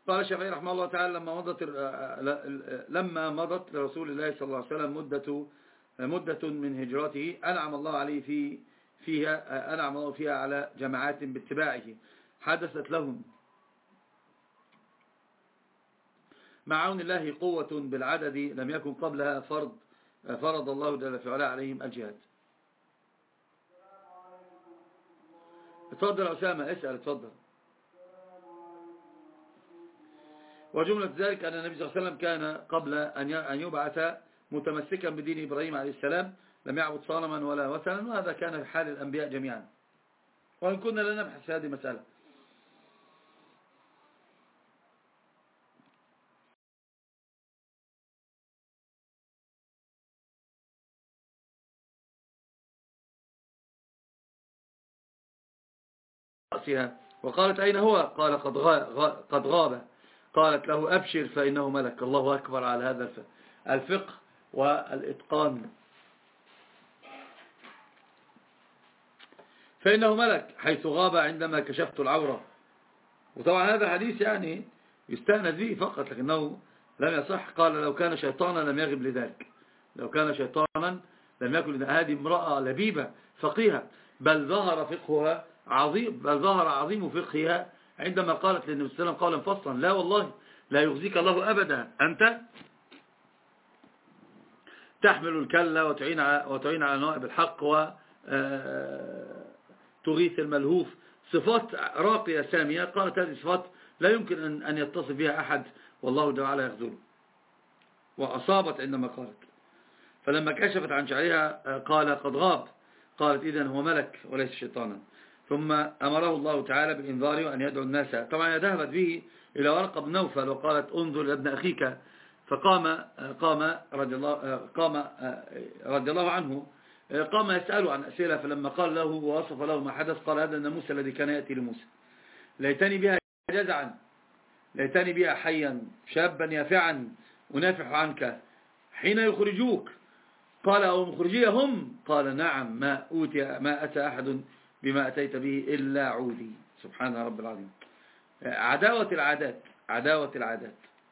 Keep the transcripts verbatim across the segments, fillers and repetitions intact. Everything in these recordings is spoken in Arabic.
قال الشافعي رحمه الله تعالى لما مضت لما مضت لرسول الله صلى الله عليه وسلم مدة مدة من هجرته أنعم الله عليه في فيها أنعم الله فيها على جماعات باتباعه حدثت لهم مع عون الله قوة بالعدد لم يكن قبلها فرض فرض الله جل في علاه عليهم الجهاد. اتفضل أسامة اسأل اتفضل. وجملة ذلك أن النبي صلى الله عليه وسلم كان قبل أن يبعث متمسكا بدين إبراهيم عليه السلام لم يعبد صنما ولا وثنا، وهذا كان في حال الأنبياء جميعا، وإن كنا لا نبحث في هذه المسألة. وقالت أين هو؟ قال قد قد غاب. قالت له أبشر فإنه ملك. الله أكبر على هذا الفقه والإتقان. فإنه ملك حيث غاب عندما كشفت العورة. وطبعا هذا حديث يعني يستأنس به فقط لكنه لم يصح. قال لو كان شيطانا لم يغب لذلك، لو كان شيطانا لم يكن لذلك. هذه امرأة لبيبة فقيهة، بل ظهر فقهها عظيم، بل ظهر عظيم فقهها عندما قالت للنبي صلى الله عليه وسلم قولا فصلا: لا والله لا يخزيك الله أبدا، أنت تحمل الكلة وتعين وتعين على نوائب الحق وتغيث الملهوف. صفات راقية سامية. قالت هذه صفات لا يمكن أن يتصف بها أحد والله تعالى يخذله. وأصابت عندما قالت. فلما كشفت عن شعرها قال قد غاب. قالت إذن هو ملك وليس شيطانا. ثم أمره الله تعالى بالإنذار وأن يدعو الناس. طبعا ذهبت به إلى ورقة بن نوفل وقالت انظر إلى ابن أخيك. فقام قام رضي الله قام رضي الله عنه قام يسأله عن أسئلة. فلما قال له ووصف له ما حدث قال هذا الناموس الذي كان يأتي لموسى ليتني بها جزعا، ليتني بها حيا شابا يافعا أنافح عنك حين يخرجوك. قال أو مخرجيهم؟ قال نعم، ما أوتي ما أتى أحد بما أتيت به إلا عودي. سبحان رب العظيم. عداوة العادات، عداوة العادات.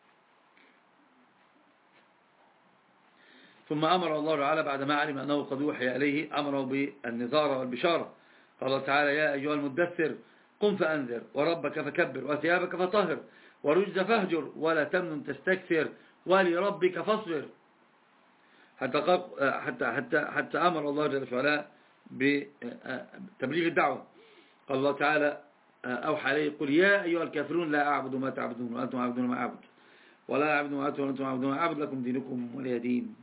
ثم أمر الله تعالى بعد ما علم أنه قد يوحي إليه أمره بالنذارة والبشارة. قال الله تعالى يا أيها المدثر قم فأنذر وربك فكبر وثيابك فطهر ورجز فاهجر ولا تمنن تستكثر ولربك فاصبر. حتى حتى حتى حتى أمر الله جل وعلا بتبليغ الدعوة. قال الله تعالى أوحى عليه قل يا أيها الكافرون لا أعبد ما تعبدون وأنتم عبدون ما أعبد ولا أعبد ما أنتم وأنتم عبدون ما أعبد لكم دينكم ولي دين.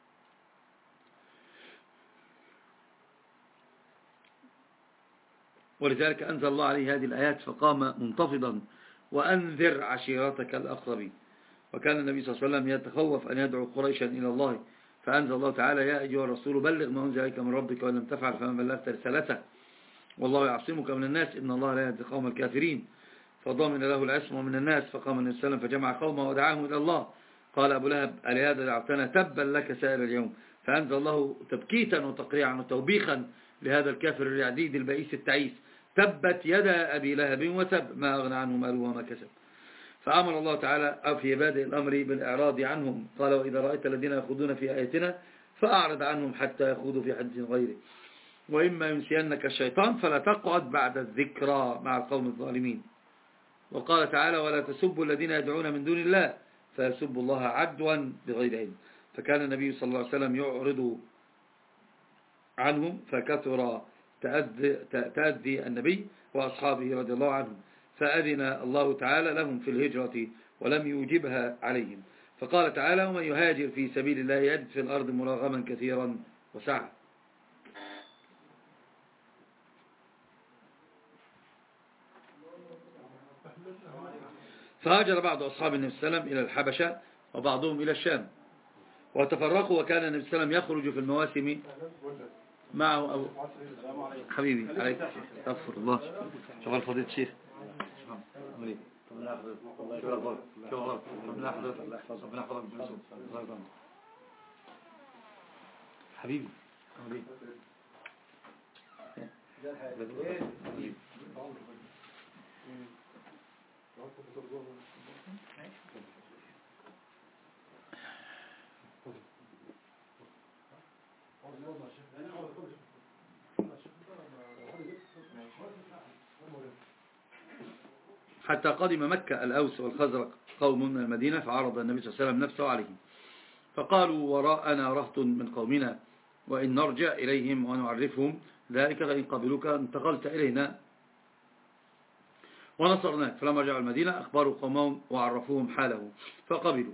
ولذلك أنزل الله عليه هذه الآيات فقام منتفضا وأنذر عشيرتك الأقربين. وكان النبي صلى الله عليه وسلم يتخوف أن يدعو قريشا إلى الله فأنزل الله تعالى يا أيها الرسول بلغ ما أنزل إليك من ربك وإن لم تفعل فما بلغت رسالته والله يعصمك من الناس إن الله لا يهدي القوم الكافرين. فضامن له العصمة من الناس. فقام النبي صلى الله عليه وسلم فجمع قومه ودعاهم إلى الله. قال أبو لهب ألهذا دعوتنا تبا لك سائر اليوم. فأنزل الله تبكيتا وتقريعا وتوبيخا لهذا الكافر الرعديد البئيس التعيس تبت يدا أبي لهب وتب ما أغنى عنه ماله وما كسب. فأمر الله تعالى في بادئ الأمر بالإعراض عنهم. قال وإذا رأيت الذين يخوضون في آياتنا فأعرض عنهم حتى يخوضوا في حديث غيره وإما ينسينك الشيطان فلا تقعد بعد الذكرى مع القوم الظالمين. وقال تعالى ولا تسبوا الذين يدعون من دون الله فيسبوا الله عدوا بغير علم. فكان النبي صلى الله عليه وسلم يعرض عنهم فكثر تأذي النبي وأصحابه رضي الله عنهم. فأذن الله تعالى لهم في الهجرة ولم يوجبها عليهم. فقال تعالى ومن يهاجر في سبيل الله يجد في الأرض مراغما كثيرا وسعة. فهاجر بعض أصحاب النبي صلى الله عليه وسلم إلى الحبشة وبعضهم إلى الشام وتفرقوا. وكان النبي صلى الله عليه وسلم يخرج في المواسم معه أو حبيبي عليك أغفر الله شغال فضيلة الشيخ حبيبي حتى قدم مكة الأوس والخزرج قوم من المدينة، فعرض النبي صلى الله عليه وسلم نفسه عليهم، فقالوا وراءنا رهط من قومنا، وإن نرجع إليهم ونعرفهم ذلك فإن قبلوك انتقلت إلينا ونصرناك. فلما رجعوا المدينة أخبروا قومهم وعرفوهم حاله فقبلوا.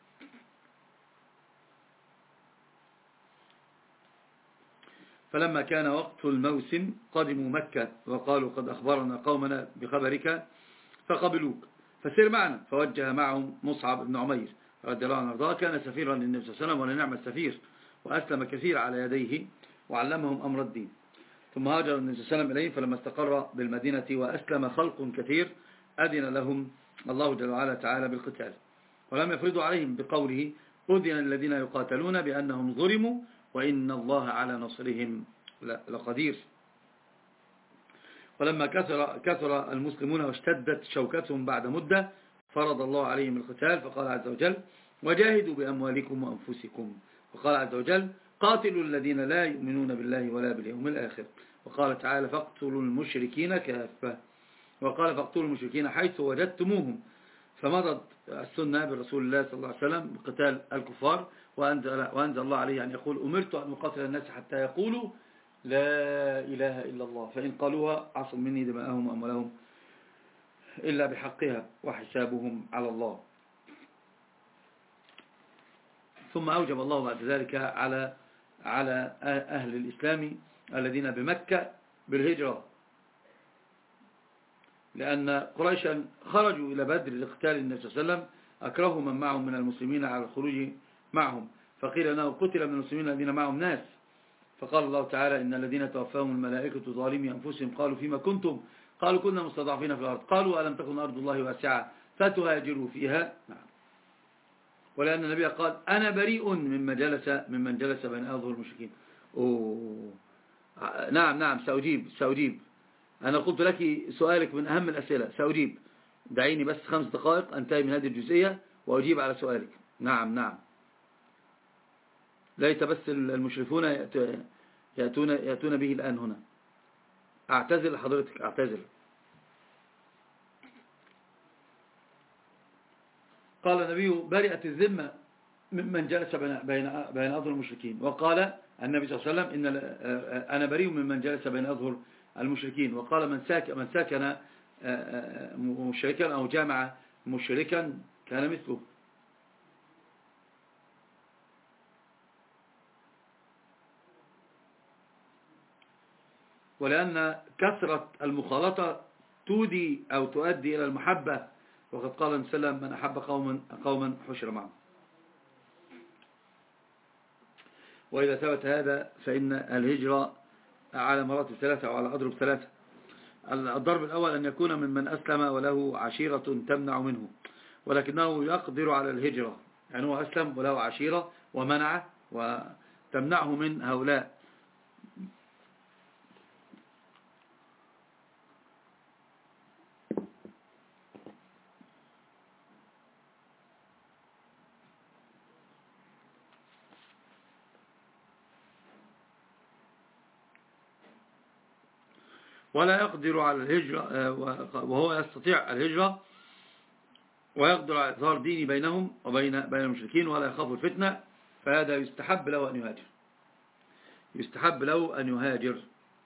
فلما كان وقت الموسم قدموا مكة وقالوا قد أخبرنا قومنا بخبرك فقبلوك فسير معنا. فوجه معهم مصعب بن عمير رضي الله عنه وارضاه، كان سفيرا للنبي صلى الله عليه وسلم ولنعم السفير، وأسلم كثير على يديه وعلمهم أمر الدين. ثم هاجر النبي صلى الله عليه وسلم إليهم، فلما استقر بالمدينة وأسلم خلق كثير أذن لهم الله جل وعلا تعالى بالقتال، ولم يفرضوا عليهم بقوله أذن الذين يقاتلون بأنهم ظلموا وإن الله على نصرهم لقدير. ولما كثر, كثر المسلمون واشتدت شوكتهم بعد مدة فرض الله عليهم القتال، فقال عز وجل وجاهدوا بأموالكم وأنفسكم، وقال عز وجل قاتلوا الذين لا يؤمنون بالله ولا باليوم الآخر، وقال تعالى فاقتلوا المشركين كافة، وقال فاقتلوا المشركين حيث وجدتموهم. فمضت السنة برسول الله صلى الله عليه وسلم بقتال الكفار، وأنزل, وأنزل الله عليه أن يقول أمرت أن أقاتل الناس حتى يقولوا لا إله إلا الله، فإن قالوها عصم مني دماءهم وأموالهم إلا بحقها وحسابهم على الله. ثم أوجب الله بعد ذلك على على أهل الإسلام الذين بمكة بالهجرة، لأن قريشا خرجوا إلى بدر لقتال النبي صلى الله عليه وسلم، أكرهوا من معهم من المسلمين على الخروج معهم، فقيل أنه قتل من المسلمين الذين معهم ناس، فقال الله تعالى إن الذين توفاهم الملائكة ظالمي أنفسهم قالوا فيما كنتم، قالوا كنا مستضعفين في الأرض، قالوا ألم تكن أرض الله واسعة فتهاجروا فيها. نعم. ولأن النبي قال أنا بريء ممن جلس ممن جلس بين أظهر المشركين. أوه. نعم نعم سأجيب سأجيب أنا قلت لك سؤالك من أهم الأسئلة، سأجيب، دعيني بس خمس دقائق أنتهي من هذه الجزئية وأجيب على سؤالك. نعم نعم ليت بس المشرفون يأتون, يأتون به الآن هنا. أعتذر لحضرتك أعتذر. قال النبي برئت الذمة ممن جلس بين بين أظهر المشركين، وقال النبي صلى الله عليه وسلم إن أنا بريء ممن جلس بين أظهر المشركين، وقال من ساكن من ساكن مشركا أو جامع مشركا كان مثله. ولأن كثرة المخالطة تودي أو تؤدي إلى المحبة، وقد قال النبي صلى الله عليه وسلم من أحب قوما قوما حشر معهم. وإذا ثبت هذا فإن الهجرة على مراتب ثلاثة وعلى أضرب ثلاثة. الضرب الأول أن يكون ممن أسلم وله عشيرة تمنع منه، ولكنه يقدر على الهجرة، يعني هو أسلم وله عشيرة ومنع وتمنعه من هؤلاء. ولا يقدر على الهجرة وهو يستطيع الهجرة ويقدر على إظهار ديني بينهم وبين بين المشركين ولا يخاف الفتنة، فهذا يستحب له أن يهاجر يستحب له أن يهاجر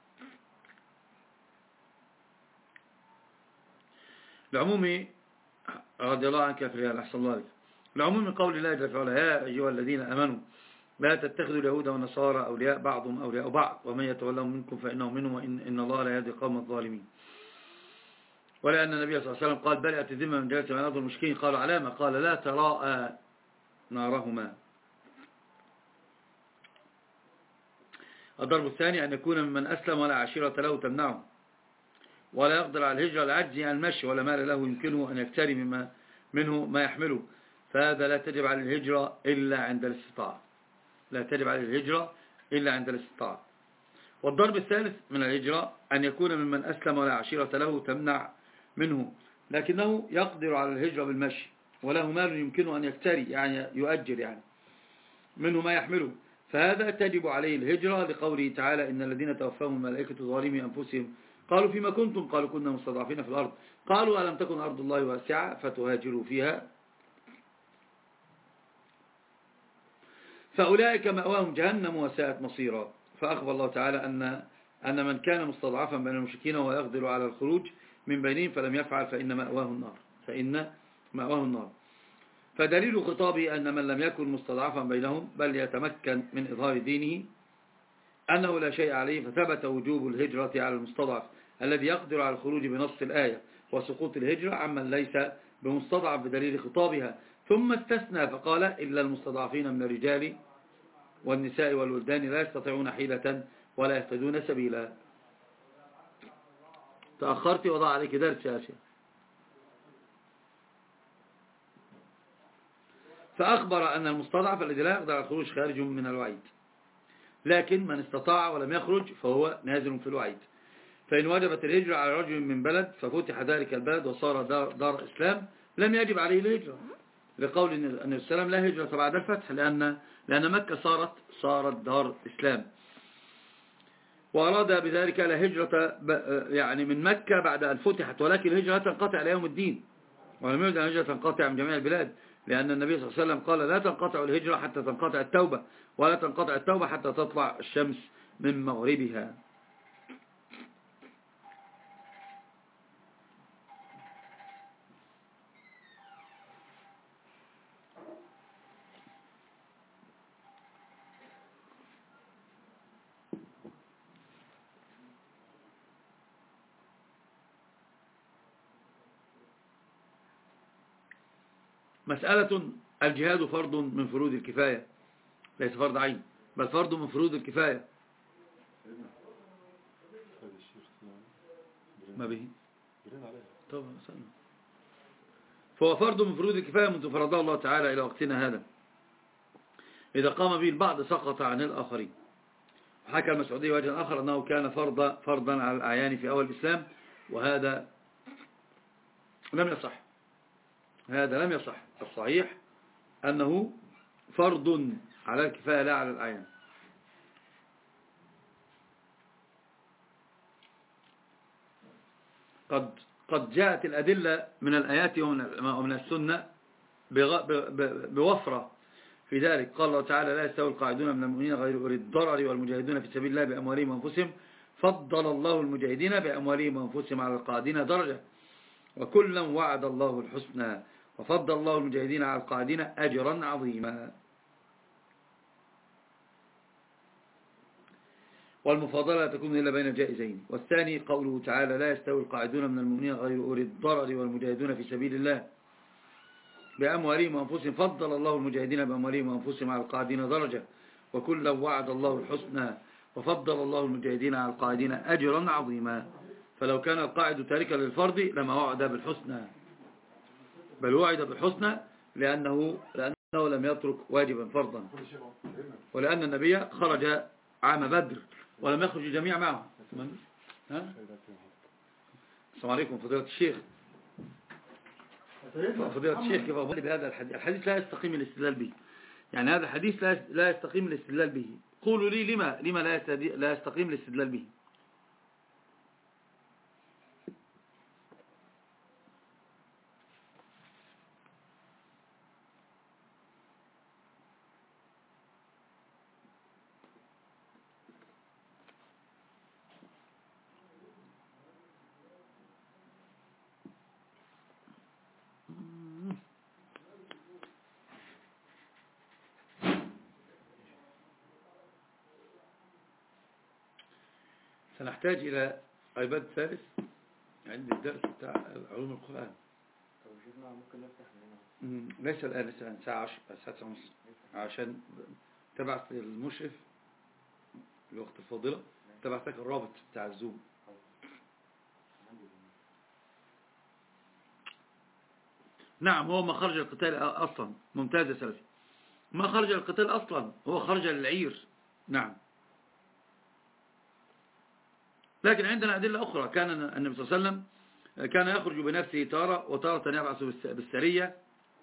لعموم رضي الله عنك في الأحسن الله عليك. لعموم قول الله جل وعلا يا أيها الذين آمنوا لا تتخذوا اليهود والنصارى أولياء بعضهم أولياء بعض ومن يتولهم منكم فإنه منهم وإن إن الله لا يهدي القوم الظالمين. ولأن النبي صلى الله عليه وسلم قال برئت الذمة من جلس من أرض المشركين، قالوا علامة، قال لا تراءى نارهما. الضرب الثاني أن يكون ممن أسلم ولا عشيرة له تمنعه ولا يقدر على الهجرة العجز عن المشي ولا مال له يمكنه أن يكتري مما منه ما يحمله، فهذا لا تجب على الهجرة إلا عند الاستطاعة لا تجب على الهجرة إلا عند الاستطاعة. والضرب الثالث من الهجرة أن يكون ممن أسلم ولا عشيرة له تمنع منه لكنه يقدر على الهجرة بالمشي، وله مال يمكنه أن يكتري يعني يؤجر يعني منه ما يحمله، فهذا تجب عليه الهجرة لقوله تعالى إن الذين توفاهم الملائكة ظالمي أنفسهم قالوا فيما كنتم قالوا كنا مستضعفين في الأرض قالوا ألم تكن أرض الله واسعة فتهاجروا فيها فأولئك مأواهم جهنم وساءت مصيرا. فأخبر الله تعالى أن أن من كان مستضعفا بين المشركين ويقدر على الخروج من بينهم فلم يفعل فإن مأواه النار فإن مأواه النار فدليل خطابه أن من لم يكن مستضعفا بينهم بل يتمكن من إظهار دينه أنه لا شيء عليه، فثبت وجوب الهجرة على المستضعف الذي يقدر على الخروج بنص الآية، وسقوط الهجرة عمن ليس بمستضعف بدليل خطابها، ثم استثنى فقال إلا المستضعفين من الرجال والنساء والولدان لا يستطيعون حيلة ولا يهتدون سبيلا. تأخرت وضع عليك درس يا أسيا. فأخبر أن المستضعف الذي لا يقدر على الخروج خارج من الوعيد، لكن من استطاع ولم يخرج فهو نازل في الوعيد. فإن وجبت الهجرة على رجل من بلد ففتح ذلك البلد وصار دار, دار إسلام لم يجب عليه الهجرة، لقول أن السلام لا هجرة بعد الفتح، لأن, لأن مكة صارت, صارت دار إسلام، وأراد بذلك لا هجرة يعني من مكة بعد أن فتحت، ولكن الهجرة تنقطع إلى يوم الدين، ولم يرد أن الهجرة تنقطع من جميع البلاد، لأن النبي صلى الله عليه وسلم قال لا تنقطع الهجرة حتى تنقطع التوبة، ولا تنقطع التوبة حتى تطلع الشمس من مغربها. مسألة الجهاد فرض من فروض الكفاية، ليس فرض عين بل فرض من فروض الكفاية. ما به طبعا سنة. فهو فرض من فروض الكفاية منذ فرضه الله تعالى إلى وقتنا هذا، إذا قام به البعض سقط عن الآخرين. وحكى المسعودي وجه آخر أنه كان فرض فرضا على الأعيان في أول الإسلام، وهذا لم يصح، هذا لم يصح. الصحيح أنه فرض على الكفاية لا على الأعيان. قد قد جاءت الأدلة من الآيات ومن السنة بوفرة في ذلك. قال الله تعالى لا يستوي القاعدون من المؤمنين غير أولي الضرر والمجاهدون في سبيل الله بأموالهم وأنفسهم فضل الله المجاهدين بأموالهم وأنفسهم على القاعدين درجة وكلا وعد الله الحسنى وفضل الله المجاهدين على القاعدين أجرا عظيما. والمفاضلة لا تكون إلا بين الجائزين. والثاني قوله تعالى لا يستوي القاعدون من المؤمنين غير أولي الضرر والمجاهدون في سبيل الله بأموالهم وأنفسهم فضل الله المجاهدين بأموالهم وأنفسهم على القاعدين درجة وكلا وعد الله الحسنى وفضل الله المجاهدين على القاعدين أجرا عظيما. فلو كان القاعد تاركا للفرض لما وعد بالحسنى، بل وعد بالحسنى لأنه, لأنه لم يترك واجبا فرضا، ولأن النبي خرج عام بدر ولم يخرج الجميع معه. ها؟ السلام عليكم فضيلة الشيخ. فضيلة الشيخ كيف أقول بهذا الحديث؟ الحديث لا يستقيم الاستدلال به، يعني هذا الحديث لا يستقيم الاستدلال به. قولوا لي لما لما لا يستقيم الاستدلال به؟ سنحتاج إلى عباد ثالث عند الدرس بتاع علوم القرآن. ممكن نفتح من هنا ليس الآن، ليس الآن الساعة عشرة الساعة ونص عشان تبعث المشرف الوقت الفاضلة تبعث لك الرابط بتاع الزوم. نعم هو ما خرج القتال أصلا. ممتاز يا سلفي. ما خرج القتال أصلا، هو خرج للعير. نعم. لكن عندنا أدلة أخرى. كان النبي صلى الله عليه وسلم كان يخرج بنفسه تارة وتارة يبعث بالسرية.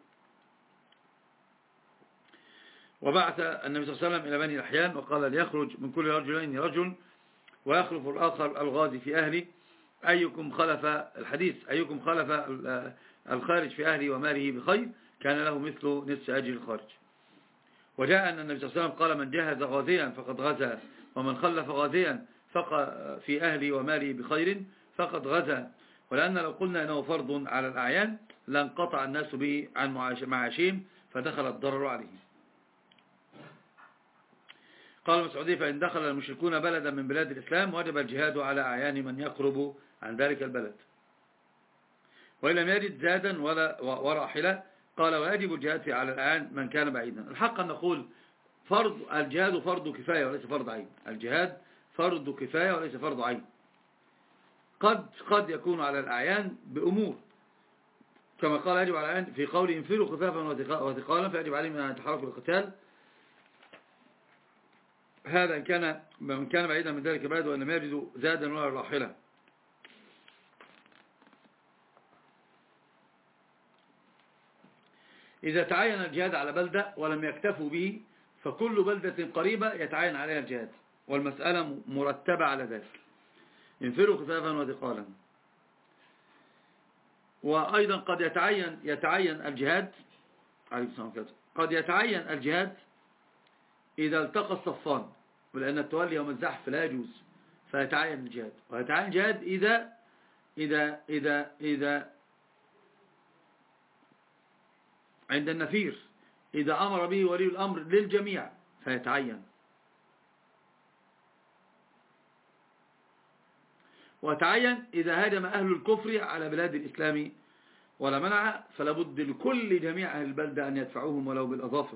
وبعث النبي صلى الله عليه وسلم إلى بني الأحيان وقال ليخرج من كل رجلين رجل ويخلف الآخر الغازي في أهله أيكم خلف الحديث أيكم خلف الخارج في أهله وماله بخير كان له مثل نصف أجر الخارج. وجاء أن النبي صلى الله عليه وسلم قال من جهز غازيا فقد غزا ومن خلف غازيا في أهله وماله بخير فقد غزا. ولأن لو قلنا أنه فرض على الأعيان لانقطع الناس به عن معاشهم فدخل الضرر عليهم. قال مسعودي فإن دخل المشركون بلدا من بلاد الإسلام وجب الجهاد على أعيان من يقرب عن ذلك البلد وإن لم يجد زادا ولا وراحلة قال ويجب الجهاد على الأعيان من كان بعيدا. الحق أن نقول فرض الجهاد فرض كفاية وليس فرض عين. الجهاد فرض كفاية وليس فرض عين. قد قد يكون على الأعيان بأمور كما قال يجب على الأعيان في قوله انفروا خفافا وثقالا فيجب عليهم أن يتحركوا للقتال. هذا إن كان من كان بعيدا من ذلك البلد وأن لم يجدوا زادا ولا راحلة. إذا تعين الجهاد على بلدة ولم يكتفوا به فكل بلدة قريبة يتعين عليها الجهاد والمسألة مرتبة على ذلك. انفروا خفافا وثقالا. وأيضا قد يتعين يتعين الجهاد قد يتعين الجهاد إذا التقى الصفان ولأن التولي يوم الزحف لا يجوز فيتعين الجهاد. ويتعين الجهاد إذا إذا إذا إذا عند النفير إذا أمر به ولي الأمر للجميع فيتعين. وتعين إذا هاجم أهل الكفر على بلاد الإسلام ولا منع فلا بد لكل جميع أهل البلدة أن يدفعوهم ولو بالأظافر.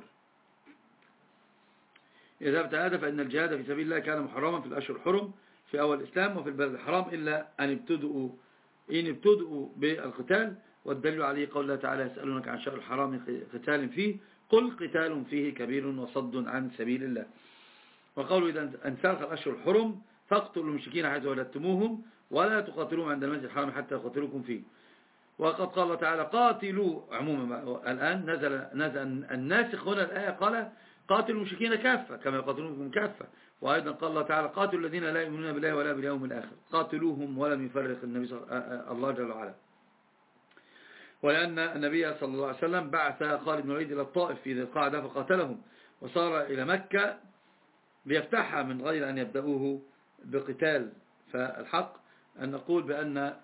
إذا ابتعد فإن الجهاد في سبيل الله كان محرما في الأشهر الحرم في أول الإسلام وفي البلد الحرام إلا أن ابتدؤوا إن ابتدؤوا بالقتال. والدليل عليه قول الله تعالى يسألونك عن شهر الحرام قتال فيه قل قتال فيه كبير وصد عن سبيل الله. وقالوا إذا انسلخ الأشهر الحرم فاقتلوا المشركين حيث وجدتموهم ولا تقاتلوهم عند المسجد الحرام حتى يقاتلوكم فيه. وقد قال الله تعالى قاتلوا عموما. الآن نزل نزل الناسخ هنا الآية قال قاتلوا المشركين كافة كما يقاتلونكم كافة. وأيضا قال الله تعالى قاتلوا الذين لا يؤمنون بالله ولا باليوم الآخر قاتلوهم ولم يفرق النبي صلى الله جل وعلا. ولأن النبي صلى الله عليه وسلم بعث خالد بن الوليد إلى الطائف في ذي القعدة فقاتلهم وصار إلى مكة ليفتحها من غير أن يبدأوه بقتال. فالحق أن نقول بأن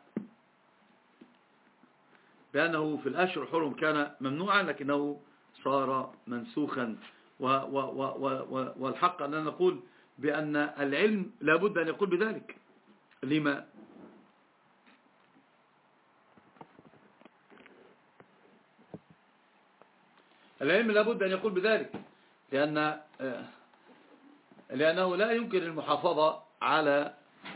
بأنه في الأشهر الحرم كان ممنوعا لكنه صار منسوخا. والحق أننا نقول بأن العلم لابد أن يقول بذلك. لما؟ العلم لابد أن يقول بذلك لأن لأنه لا يمكن المحافظة على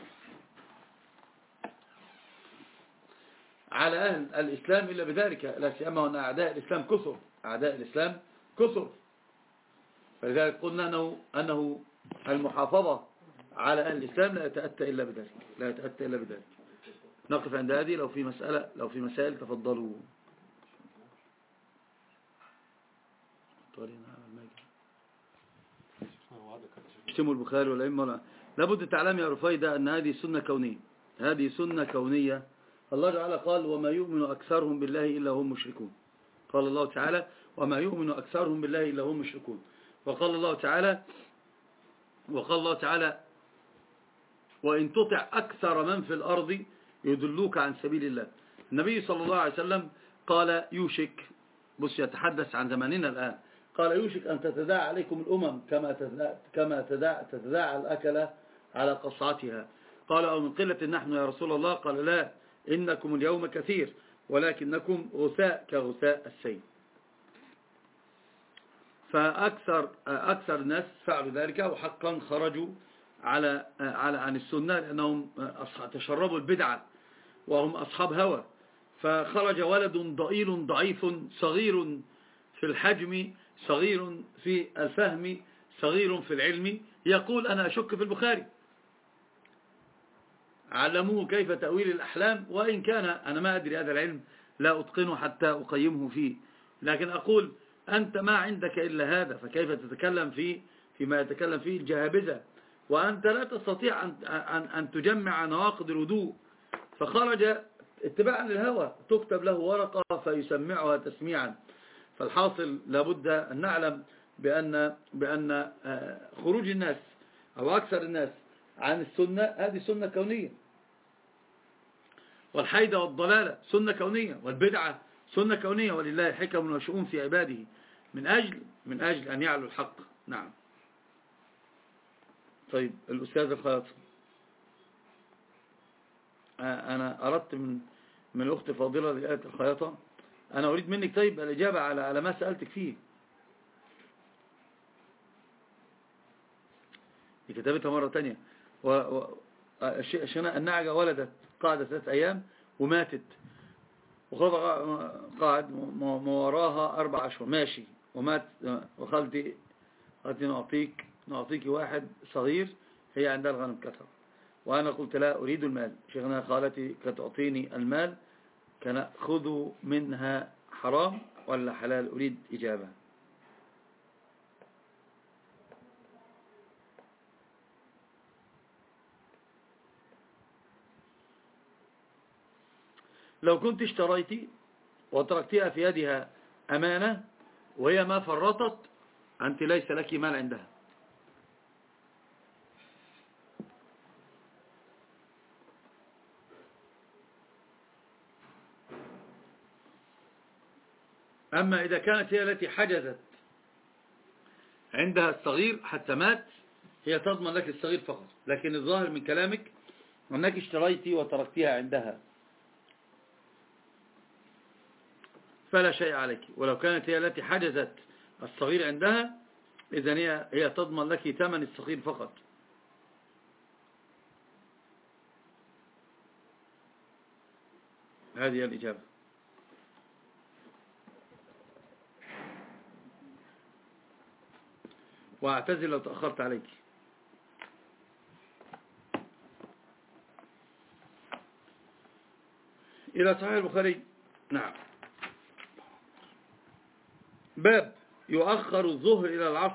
على أهل الإسلام إلا بذلك لا سيما أن أعداء الإسلام كثر أعداء الإسلام كثر. فلذلك قلنا أنه, أنه المحافظة على أهل الإسلام لا يتأتى إلا بذلك لا يتأتى إلا بذلك. نقف عند هذه. لو في مسألة لو في مسائل تفضلوا. اجتموا البخاري والأئمة. لابد تعلم يا رفيدة أن هذه سنة كونية هذه سنة كونية. الله تعالى قال وما يؤمن أكثرهم بالله إلا هم مشركون. قال الله تعالى وما يؤمن أكثرهم بالله إلا هم مشركون. وقال الله تعالى وقال الله تعالى وإن تطع أكثر من في الأرض يدلوك عن سبيل الله. النبي صلى الله عليه وسلم قال يوشك بص يتحدث عن زماننا الآن قال يوشك أن تتداعى عليكم الأمم كما تتداعى, كما تتداعى, تتداعى الأكلة على قصعتها. قال أو من قلة نحن يا رسول الله قال لا إنكم اليوم كثير ولكنكم غثاء كغثاء السيل. فأكثر أكثر الناس فعلوا ذلك وحقا خرجوا على على عن السنة لأنهم تشربوا البدعة وهم أصحاب هوى. فخرج ولد ضئيل ضعيف صغير في الحجم صغير في الفهم صغير في العلم يقول أنا أشك في البخاري علموه كيف تأويل الأحلام، وإن كان أنا ما أدري هذا العلم لا أتقنه حتى أقيمه فيه، لكن أقول أنت ما عندك إلا هذا، فكيف تتكلم فيه فيما يتكلم فيه الجهابذة، وأنت لا تستطيع أن, أن, أن تجمع نواقض الوضوء، فخرج اتباعا للهوى، تكتب له ورقة فيسمعها تسميعا. فالحاصل لابد أن نعلم بأن, بأن خروج الناس أو أكثر الناس عن السنة هذه سنة كونية، والحيدة والضلالة سنة كونية، والبدعة سنة كونية، ولله حكم وشؤون في عباده من أجل من أجل أن يعلو الحق. نعم. طيب الأستاذ الخياطي، أنا أردت من من الأخت فاضلة لآية الخياطة، أنا أريد منك طيب الإجابة على على ما سألتك فيه. دي كتابتها مرة تانية. وشناء النعجة ولدت قاعدة ثلاث أيام وماتت، وقعد ما وراها أربع أشهر ماشي ومات، وخالتي قالت نعطيك نعطيك واحد صغير هي عندها الغنم كثر، وأنا قلت لا أريد المال. شيخنا خالتي كتعطيني المال، كان خذوا منها حرام ولا حلال؟ أريد إجابة. لو كنت اشتريتي وتركتها في يدها أمانة وهي ما فرطت، أنت ليس لك مال عندها. أما إذا كانت هي التي حجزت عندها الصغير حتى مات، هي تضمن لك الصغير فقط، لكن الظاهر من كلامك أنك اشتريتي وتركتها عندها فلا شيء عليك، ولو كانت هي التي حجزت الصغير عندها إذن هي, هي تضمن لك ثمن الصغير فقط. هذه الإجابة. واعتذر لو تأخرت عليك. إلى صحيح البخاري. نعم. باب يؤخر الظهر إلى العصر